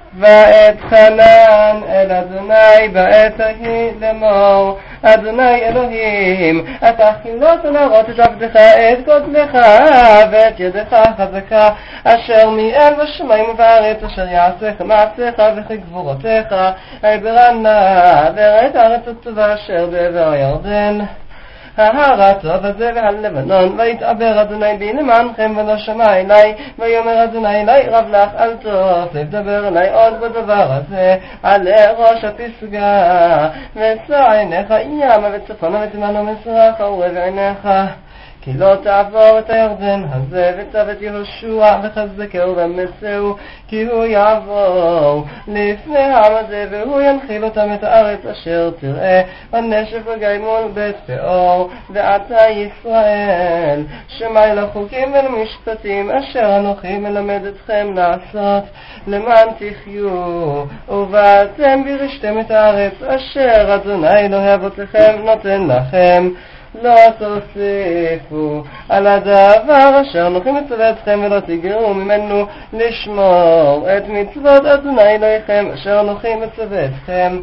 ואת חנן אל אדוני בעת ההיא לאמור, אדוני אלוהים, אתה חילוט להראות את עבדך את גודלך ואת ידך החזקה אשר מאל בשמיים ובארץ, אשר יעשיך מעשיך וכי גבורותיך, העברנה וראית הארץ הטובה אשר בעבר הירדן, ההר הטוב הזה והלבנון, ויתעבר אדוני בי למענכם ולא שמע אלי, ויאמר אדוני אלי רב לך אל תוסיף דבר אלי עוד בדבר הזה, עלה ראש הפסגה ושא עיניך ימה וצפונה ותימנו מזרחה ורבע עיניך, כי לא תעבור את הירדן הזה, וצו את יהושע וחזקהו ומסהו, כי הוא יעבור לפני העם הזה והוא ינחיל אותם את הארץ אשר תראה, הנשף וגיימון בית פאור. ועתה ישראל, שמע אל החוקים ולמשפטים אשר אנוכי מלמד אתכם לעשות, למען תחיו ובאתם בירשתם את הארץ אשר אדוני אלוהי אבותיכם נותן לכם. לא תוסיפו על הדבר אשר אנוכי מצווה אתכם, ולא תגרעו ממנו לשמור את מצוות אדוני אלוהיכם אשר אנוכי מצווה אתכם.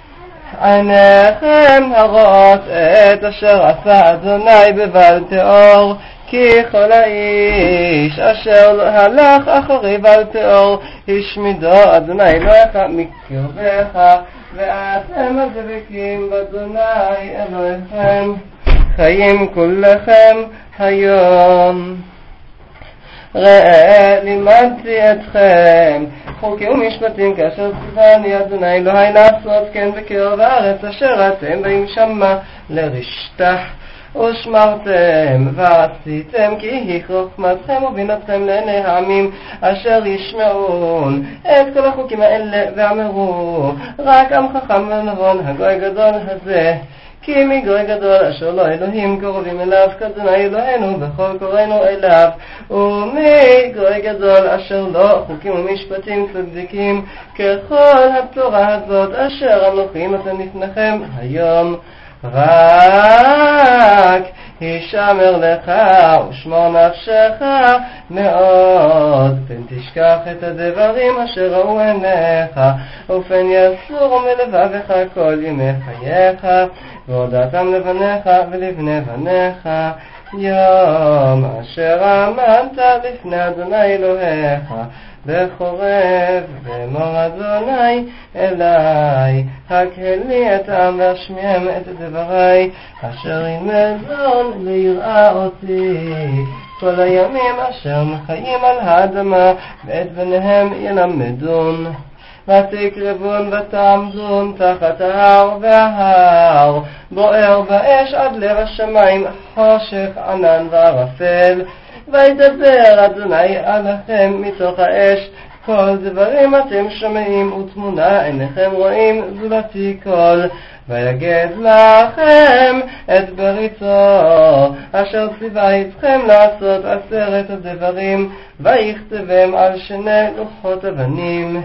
עיניכם הרואות את אשר עשה אדוני בבל תאור, כי כל האיש אשר הלך אחרי בל תאור השמידו אדוני אלוהיך מקרבך, ואתם הדבקים באדוני אלוהיכם חיים כולכם היום. ראה לימדתי אתכם חוקים ומשפטים כאשר ציווני אדוני אלוהי לעשות כן בקרב הארץ אשר אתם באים שמה לרשתה, ושמרתם ועשיתם כי היא חוכמתכם ובינתכם לעיני העמים אשר ישמעון את כל החוקים האלה ואמרו, רק עם חכם ונבון הגוי גדול הזה, כי מגוי גדול אשר לא אלוהים קרובים אליו כאדוני אלוהינו בכל קוראינו אליו, ומגוי גדול אשר לא חוקים ומשפטים צדיקים ככל התורה הזאת אשר אנוכי נותן לפניכם היום. רק הישמר לך ושמור נפשך מאוד, פן תשכח את הדברים אשר ראו עיניך, ופן יסורו מלבבך כל ימי חייך, והודעתם לבניך ולבני בניך יום אשר עמדת לפני אדוני אלוהיך בחורב, ואמור אדוני אלי, הקהל לי את העם והשמיעם את דברי אשר ילמדון ליראה אותי כל הימים אשר מחיים על האדמה, ואת בניהם ילמדון. ותקרבון ותעמדון תחת ההר, וההר בוער באש עד לב השמיים, חושך ענן וערפל. וידבר אדוני עליכם מתוך האש כל דברים אתם שומעים ותמונה עיניכם רואים זולתי כל, ויגד לכם את בריתו אשר ציווה אתכם לעשות 10 הדברים, ויכתבם על 2 לוחות אבנים.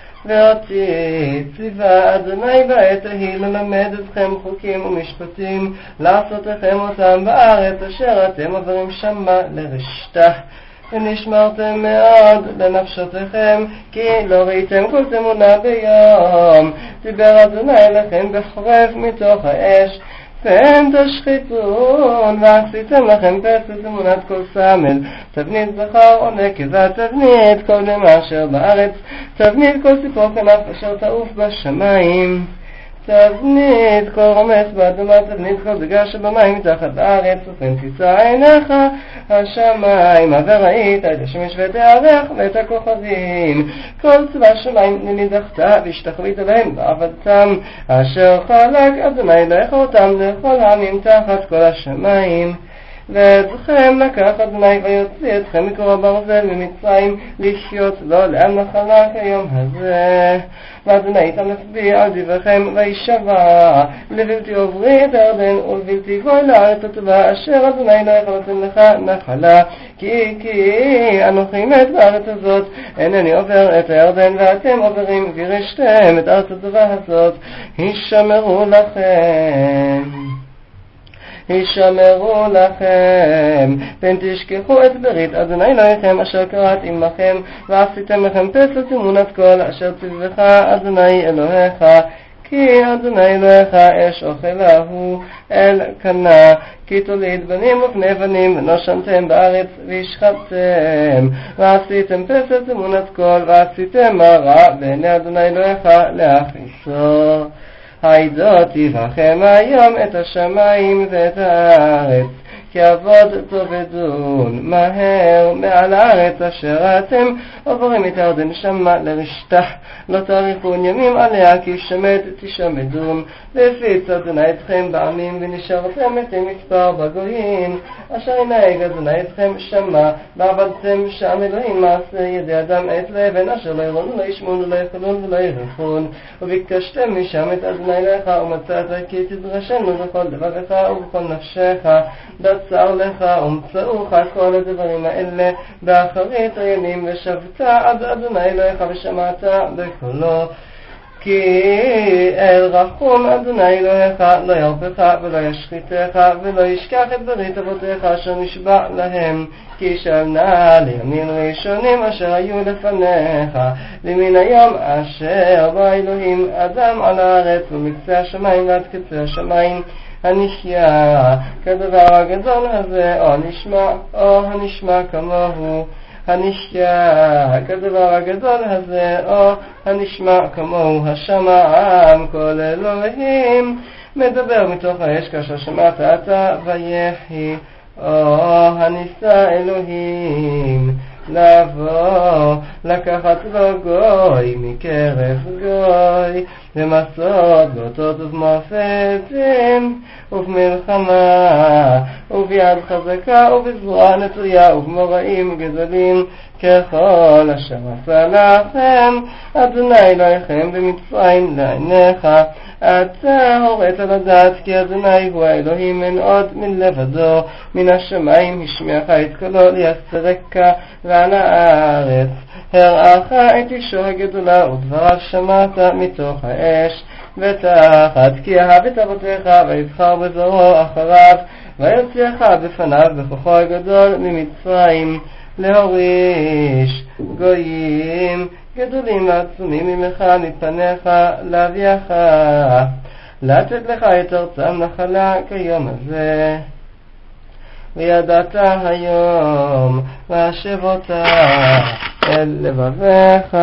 ואותי ציווה אדוני בעת ההיא ללמד אתכם חוקים ומשפטים, לעשות לכם אותם בארץ אשר אתם עוברים שמה לרשתה, ונשמרתם מאוד לנפשותיכם, כי לא ראיתם כל תמונה ביום דיבר אדוני לכם בחורב מתוך האש, פן תשחיתון ועשיתם לכם פסל תמונת כל סמל, תבנית זכר או נקבה, תבנית כל דמה אשר בארץ, תבנית כל ציפור כנף אשר תעוף בשמיים, תבנית כל רומס באדמה, תבנית כל דגה שבמים מתחת לארץ, ופן תישא עיניך השמיים וראית את השמש ואת הירח ואת הכוכבים, כל צבא שמיים לנידחת והשתחווית להם ועבדתם, אשר חלק אדוני אלוהיך אותם לכל העמים תחת כל השמיים. ואתכם לקח אדוני ויוציא אתכם מקור הברזל ממצרים לחיות לו לעם נחלה כיום הזה, ואדוני יתאמץ בי על דבריכם וישבע לבלתי עוברי את הירדן ולבלתי גוי לארץ הטובה אשר אדוני אלוהיך נותן לך נחלה, כי אנוכי מת בארץ הזאת, אינני עובר את הירדן ואתם עוברים וירשתם את הארץ הטובה הזאת, הישמרו לכם. הישמרו לכם, פן תשכחו את ברית אדוני אלוהיכם אשר כרת עמכם, ועשיתם לכם פסל תמונת קול אשר ציווך אדוני אלוהיך, כי אדוני אלוהיך אש אוכלהו אל קנה, כי תוליד בנים ובני בנים ונושנתם בארץ והשחטתם, ועשיתם פסל תמונת קול, ועשיתם מרע בעיני אדוני אלוהיך להכעיסו. העידותי בכם היום את השמיים ואת הארץ, כי עבוד תאבדון מהר מעל הארץ אשר אתם עוברים את הירדן שמה לרשתה, לא תאריכון ימים עליה, כי שמד תשמדון, והפיץ אדוני אתכם בעמים, ונשארתם את מספר בגויים אשר ינהג אדוני אתכם שמה, ועבדתם שם אלוהים מעשה ידי אדם את לאבן, אשר לא יראון ולא ישמעון ולא יאכלון ולא יריחון, וביקשתם משם את אדוני אלוהיך, ומצאת כי תדרשנו בכל לבבך ובכל נפשך, בצר לך ומצאוך כל הדברים האלה באחרית הימים, ושבת עד אדוני אלוהיך ושמעת בקולו, כי אל רחום אדוני אלוהיך, לא ירפך ולא ישחיתך ולא ישכח את ברית אבותיך אשר נשבע להם, כי שלנה לימים ראשונים אשר היו לפניך, למן היום אשר בא אלוהים אדם על הארץ, ומקצה השמיים ועד קצה השמיים הנשיה כדבר הגדול הזה, או הנשמע כמוהו, הנשיה כדבר הגדול הזה, או הנשמע כמוהו, השמעם כל אלוהים מדבר מתוך האש, כאשר שמעת אתה ויחי, או הניסה אלוהים לבוא לקחת לו גוי מקרב גוי, ומסות באותות ובמופתים ובמלחמה וביד חזקה ובזרוע נטויה ובמוראים גדולים, ככל אשר עשה לכם אדוני אלוהיכם במצרים לעיניך. אתה הורית לדעת כי אדוני הוא האלוהים, אין עוד מלבדו, מן השמיים השמיעך את קולו ליסרקה ועל הארץ הראך את אישו הגדולה, ודבריו שמעת מתוך האש, ותחת כי אהב את אבותיך ויבחר בזרעו אחריו, ויוציאך בפניו בכוחו הגדול ממצרים, להוריש גויים גדולים ועצומים ממך מפניך, להביאך לתת לך את ארצם נחלה כיום הזה. וידעת היום והשב אותה אל לבביך,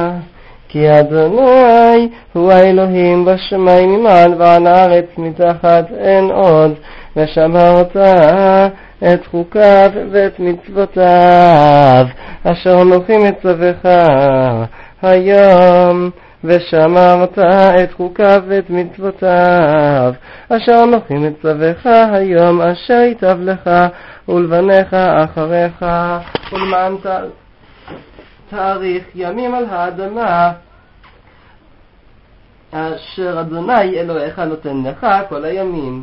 כי אדוני הוא האלוהים בשמיים ממעל ועל הארץ מתחת אין עוד, ושמרת את חוקיו ואת מצוותיו אשר אנוכי מצווך היום, ושמרת את חוקיו ואת מצוותיו אשר אנוכי מצווך היום, אשר ייטב לך ולבניך אחריך, ולמען תאריך ימים על האדמה אשר אדוני אלוהיך נותן לך כל הימים.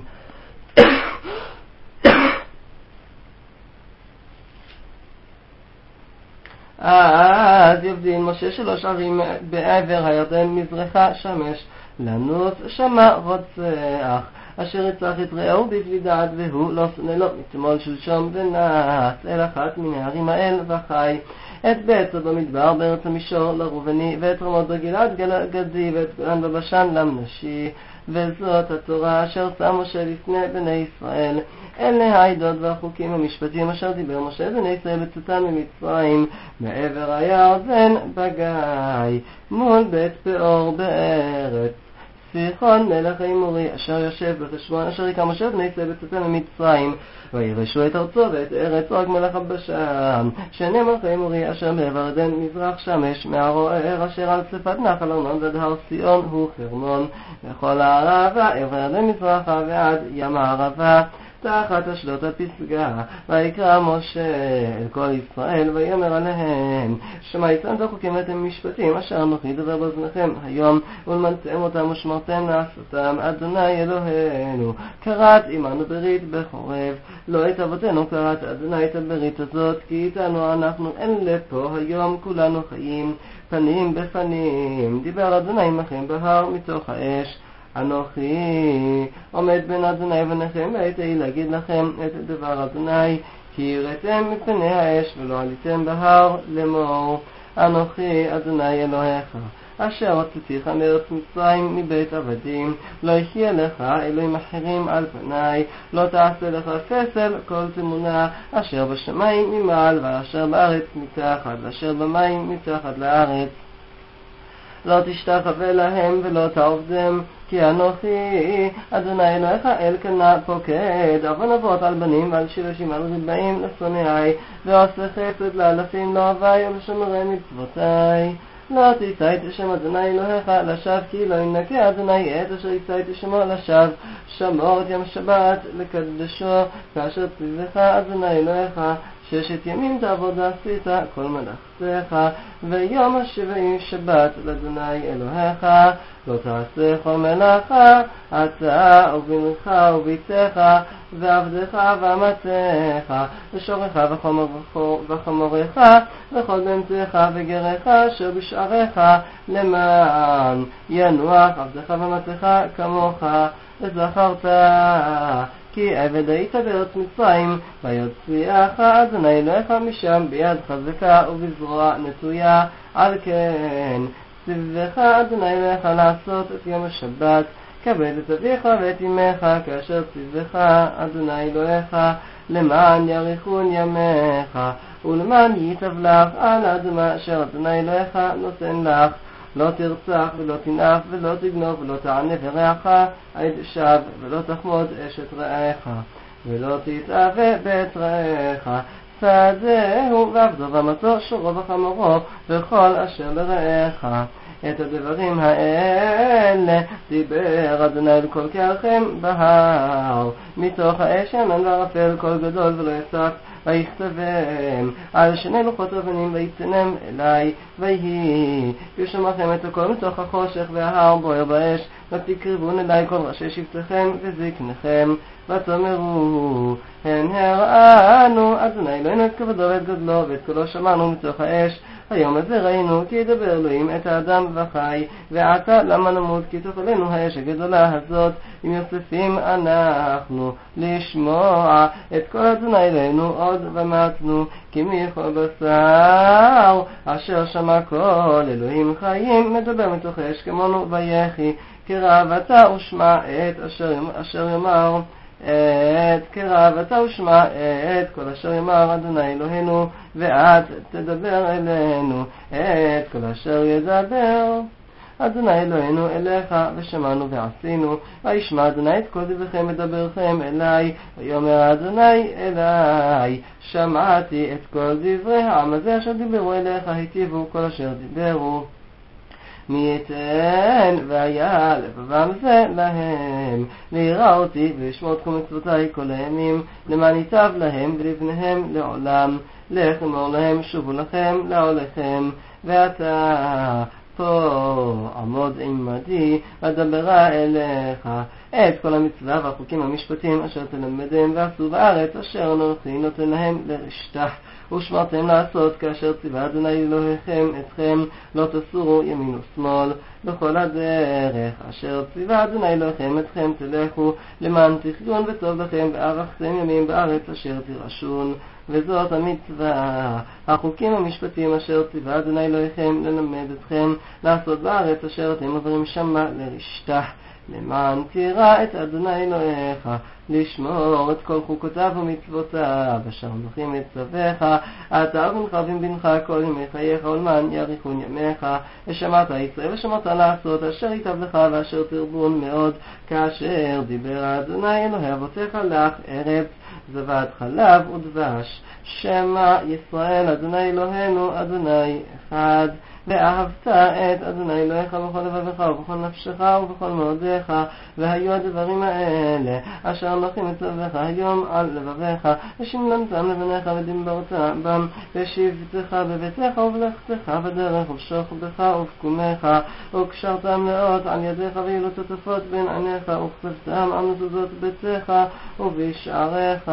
אז יבדין משה 3 ערים בעבר הירדן מזרחה, שמש לנוס שמה רוצח, אשר יצרח את רעהו בכלי דעת, והוא לא שונא לו מתמול שלשום ונעש אל אחת מן הערים האל וחי. את בית במדבר בארץ המישור לרובני, ואת רמות בגלעד גדי, ואת גולן בבשן למנשי. וזאת התורה אשר שם משה לפני בני ישראל, אלה העדות והחוקים המשפטים אשר דיבר משה בני ישראל בצאתם ממצרים מעבר הירדן בגיא, מול בית פאור בארץ סיחון מלך האמורי, אשר יושב בחשבון, אשר יקם משה בני ישראל בצאתם ממצרים, וירשו את ארצו ואת ארץ עוג מלך הבשן, שני מלך האמורי, אשר בעבר עדן מזרח שמש, מהרוער אשר על צפת נחל ארנון ועד הר ציון הוא חרמון, וכל הערבה עבר עדן מזרחה ועד ים הערבה תחת אשדות הפסגה. ויקרא משה אל כל ישראל ויאמר עליהם, שמעתם את החוקים ואת המשפטים אשר אנוכי דבר באוזניכם היום, ולמדתם אותם ושמרתם לעשותם. אדוני אלוהינו כרת עמנו ברית בחורב, לא את אבותינו כרת אדוני את הברית הזאת, כי איתנו אנחנו אין לפה היום כולנו חיים פנים בפנים. דיבר אדוני עמכם בהר מתוך האש, אנוכי עומד בין אדוני ובניכם והייתי להגיד לכם את דבר אדוני, כי יראתם מפני האש ולא עליתם בהר לאמור, אנוכי אדוני אלוהיך אשר הוצאתיך מארץ מצרים מבית עבדים, לא יחיה לך אלוהים אחרים על פניי, לא תעשה לך פסל כל תמונה אשר בשמיים ממעל ואשר בארץ מתחת ואשר במים מתחת לארץ, לא תשתחווה להם ולא תעבדם, כי אנוכי אדוני אלוהיך אלקנה פוקד עוון אבות על בנים ועל שילשים על רבעים לשונאי, ועושה חסד לאלפים לאוהבי ולשומרי מצוותי. לא תישא את שם אדוני אלוהיך לשווא, כי לא ינקה אדוני את אשר יישא את שמו לשווא. שמור את יום שבת לקדשו, כאשר ציווך אדוני אלוהיך, 6 ימים תעבוד עשית כל מלאכתך, ויום השביעי שבת לאדוני אלוהיך. לא תעשה כל מלאכה אתה ובנך וביתך ועבדך ואמתך ושורך וחמורך וכל באמצעך וגרך אשר בשעריך, למען ינוח עבדך ואמתך כמוך. וזכרת כי עבד היית בארץ מצרים, ויוציאך אדוני אלוהיך משם ביד חזקה ובזרוע נטויה. על כן ציווך אדוני אלוהיך לעשות את יום השבת, כבד את אביך ואת אמך, כאשר ציווך אדוני אלוהיך, למען יאריכון ימיך ולמען ייטב לך על האדמה אשר אדוני אלוהיך נותן לך. לא תרצח ולא תנאף ולא תגנוב ולא תענה ברעך עד שווא ולא תחמוד אשת רעך ולא תתאווה בית רעך. שדהו ועבדו ואמתו שורו וחמורו וכל אשר לרעך. את הדברים האלה דיבר אדוני אל כל קהלכם בהר, מתוך האש ענן וערפל קול גדול ולא יסף, ויכתבם על 2 לוחות אבנים ויצנם אלי, ויהי ישמעכם את הקול מתוך החושך וההר בוער באש, ותקרבון אלי כל ראשי שבטיכם וזקניכם, ותאמרו הן הראנו אדוני אלוהינו את כבודו ואת גודלו, ואת קולו שמענו מתוך האש. היום הזה ראינו כי ידבר אלוהים את האדם וחי, ועתה למה נמות? כי תאכלנו האש הגדולה הזאת. אם יוספים אנחנו לשמוע את כל אדוני אלוהינו עוד ומתנו, כי מי יכול בשר אשר שמע כל אלוהים חיים מדבר מתוך האש כמונו ויחי. קרבתה ושמע את אשר יאמר קרבתה ושמע את כל אשר יאמר אדוני אלוהינו, ואת תדבר אלינו את כל אשר ידבר אדוני אלוהינו אליך, ושמענו ועשינו. וישמע אדוני את כל דבריכם ודברכם אלי, ויאמר אדוני אלי, שמעתי את כל דברי העם הזה אשר דיברו אליך, היטיבו כל אשר דיברו. מי ייתן והיה לבבם זה להם לירא אותי וישמעו את כל מצוותי כל הימים, למען ייטב להם ולבניהם לעולם. לך אמור להם שובו לכם לעולכם, ואתה פה עמוד עמדי ודברה אליך את כל המצווה והחוקים המשפטים אשר תלמדם ועשו בארץ אשר אנוכי נותן להם לרשתה, ושמרתם לעשות כאשר ציווה אדוני אלוהיכם אתכם, לא תסורו ימין ושמאל בכל הדרך אשר ציווה אדוני אלוהיכם אתכם תלכו, למען תחיון וטוב לכם וארכתם ימים בארץ אשר תירשון. וזאת המצווה, החוקים המשפטים אשר ציווה אדוני אלוהיכם ללמד אתכם לעשות בארץ אשר אתם עוברים שמה לרשתה, למען תירא את אדוני אלוהיך, לשמור את כל חוקותיו ומצוותיו אשר אנוכי מצווך אתה ובנך ובנך כל ימי חייך, ולמען יאריכון ימיך. ושמעת ישראל ושמעת לעשות אשר ייטב לך ואשר תרבון מאוד, כאשר דיבר אדוני אלוהי אבותיך לך ארץ זבת חלב ודבש. שמע ישראל אדוני אלוהינו אדוני אחד. ואהבת את אדוני אלוהיך בכל לבבך ובכל נפשך ובכל מאודיך, והיו הדברים האלה אשר אנוכי מצווך היום על לבביך, ושמננתם לבניך ודיברת בם, ושבתך בביתך ובלכתך בדרך ובשוכבך ובקומך, וקשרתם לאות על ידיך ויהיו תותפות בין עיניך, וכתבתם על מזוזות ביתך ובשעריך.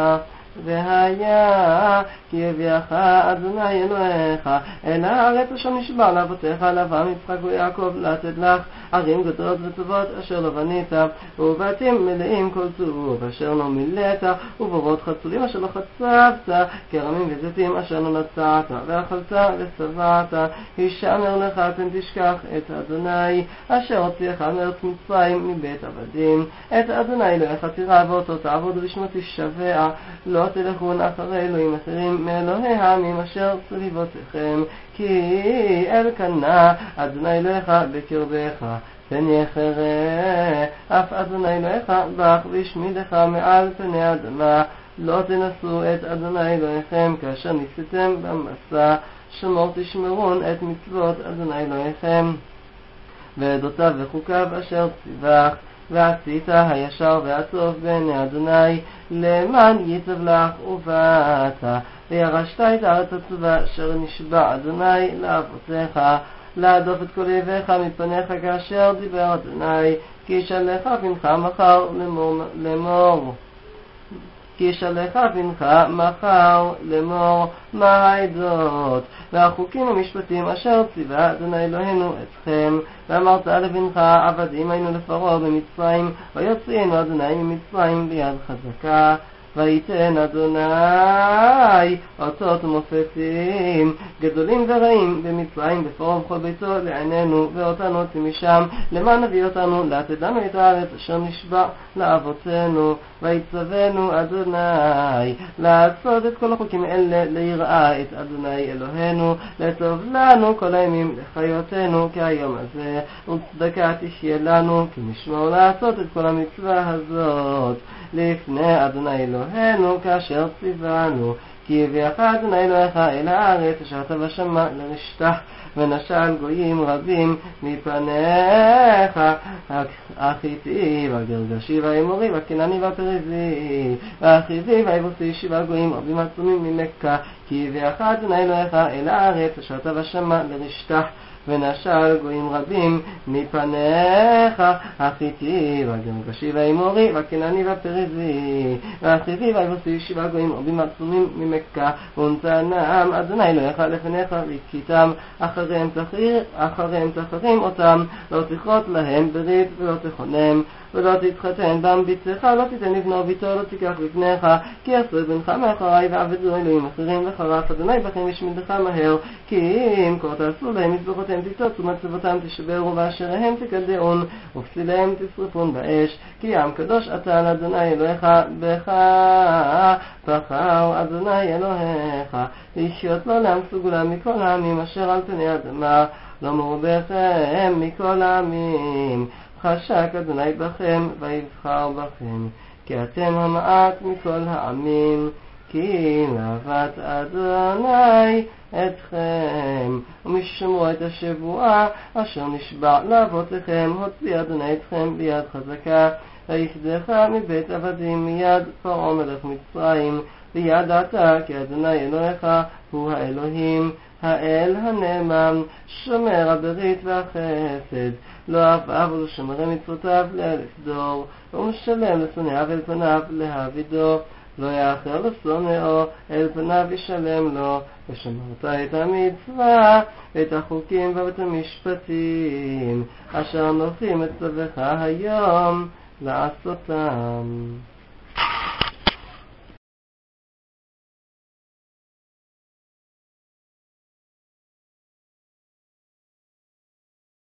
והיה כי הביאך אדוני אלוהיך אל הארץ אשר נשבע לאבותיך לאברהם יצחק ויעקב לתת לך ערים גדולות וטובות אשר לא בנית ובתים מלאים כל טוב אשר לא מילאת ובורות חצולים אשר לא חצבת כרמים וזיתים אשר לא נטעת ואכלת ושבעת הישמר לך פן תשכח את אדוני אשר הוציאך מארץ מצרים מבית עבדים את אדוני אלוהיך תירא ואותו תעבוד ולשמו תשבע לא תלכון אחרי אלוהים אחרים מאלוהי העמים אשר סביבותיכם כי אלקנה אדוני אלוהיך בקרבך פן יחרה אף אדוני אלוהיך בך וישמידך מעל פני האדמה לא תנסו את אדוני אלוהיכם כאשר ניסיתם במסע שמור תשמרון את מצוות אדוני אלוהיכם ועדותיו וחוקיו אשר ציווך ועשית הישר והטוב בעיני אדוני למען ייטב לך ובאת וירשת את הארץ הטובה אשר נשבע אדוני לאבותיך להדוף את כל אויביך מפניך כאשר דיבר אדוני כי ישלח בנך מחר לאמור כי ישלח בנך מחר לאמור מה העדות והחוקים המשפטים אשר ציווה אדוני אלוהינו אתכם ואמרת לבנך עבדים היינו לפרעה במצרים ויוציאנו אדוני ממצרים ביד חזקה ויתן אדוני אותות ומופתים גדולים ורעים במצרים בפרעה ובכל ביתו לעינינו ואותנו הוציא משם למען נביא אותנו לתת לנו את הארץ אשר נשבע לאבותינו ויצוונו אדוני לעשות את כל החוקים אלה ליראה את אדוני אלוהינו לטוב לנו כל הימים לחיותנו כהיום הזה וצדקה תחיה לנו כי נשמור לעשות את כל המצווה הזאת לפני אדוני אלוהינו כאשר ציוונו כי הביאך אדוני אלוהיך אל הארץ אשר אתה בשמה לרשתה ונשל גויים רבים מפניך החיתי והגרגשי והאמורי והכנעני והפריזי והחיבי והיבוסי 7 גויים רבים עצומים ממכה כי הביאך אדוני אלוהיך אל הארץ אשר אתה בשמה לרשתה ונשל גויים רבים מפניך החיתי והגרגשי והאמורי והכנעני והפריזי והחיבי והיבוסי 7 גויים רבים עצומים ממכה ונתנם אדוני אלוהיך לפניך והכיתם אחריהם תחרים אותם לא תכרות להם ברית ולא תכונם ולא תתחתן בם ביתך לא תיתן לבנו ביתו לא תיקח בפניך כי עשו את בנך מאחורי ועבדו אלוהים אחרים וחרף אדוני בכם ישמידך מהר כי אם כה תעשו להם מזבחותיהם תצוצו מצבותם תשברו ואשריהם תקדעון ופסיליהם תשרפון באש כי עם קדוש אתה לאדוני אלוהיך בך בחר אדוני אלוהיך לחיות לו לעם סגולה מכל העמים אשר על פני האדמה לא מרובכם מכל העמים חשק אדוני בכם ויבחר בכם כי אתם המעט מכל העמים כי אהבת אדוני אתכם ומשמרו את השבועה אשר נשבע לאבותיכם הוציא אדוני אתכם ביד חזקה ויפדך מבית עבדים מיד פרעה מלך מצרים וידעת כי אדוני אלוהיך הוא האלוהים האל הנאמן שומר הברית והחסד לא עביו ולשומרי מצוותיו ל1000 דור ומשלם לשונאיו אל פניו להעבידו לא יאחר לשונאו אל פניו ישלם לו ושמרת את המצווה את החוקים ואת המשפטים אשר אנוכי מצווך היום לעשותם.